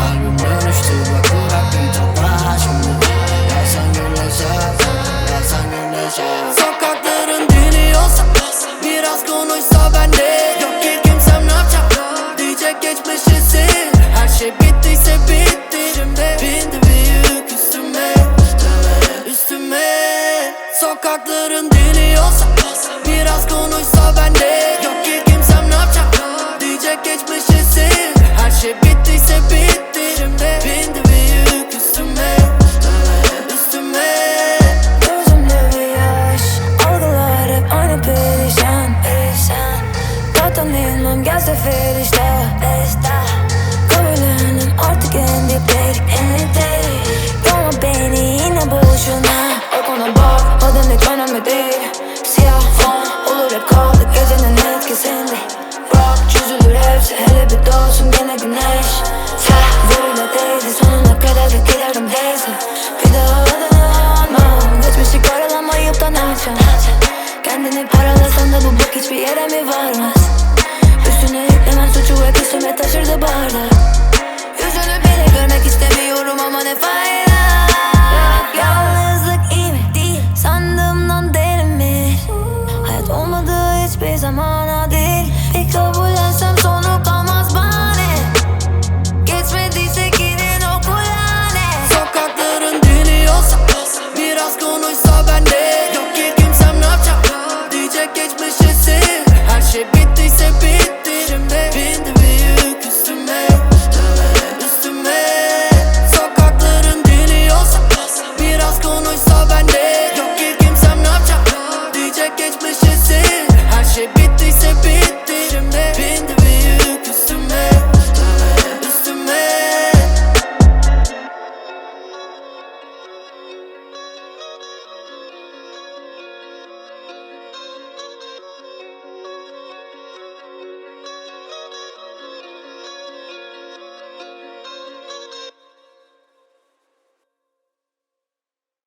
Kalbim dönüştü bak bırak bir toprağa şimdi. Yazsan güneşe, yazsan güneşe. Sokakların dili olsa, biraz konuşsa bende. Yok ki kimsem ne yapacak, diyecek geçmişisin. Her şey bittiyse bitti, şimdi bindi büyük üstüme, üstüme. Sokakların dili olsa, biraz konuşsa bende. Yok ki kimsem ne yapacak, diyecek geçmişisin. Her şey bittiyse bitti, şimdi bindi büyük üstüme, üstüme. Gözümde bir yaş, algılar hep aynı perişan. Zaten değilmem gelse ferişte. Kabullendim artık en dipteydik. Yorma beni yine boşuna. Arkana bak, adın hiç önemli değil. Siyah fon olur hep kaldık gecenin etkisinde. Rock çözülür hepsi, hele bir doğsun gene güneş. Verile değdi sonuna kadar da giderim değilse. Bir daha adını anmam, geçmişi karalamayıp da ne yapacaksın? Kendini paralasan da bu bak hiçbir yere mi varmaz? Üstüne yüklemen suçu hep üstüme taşırdı bardak. Yüzünü bile görmek istemiyorum.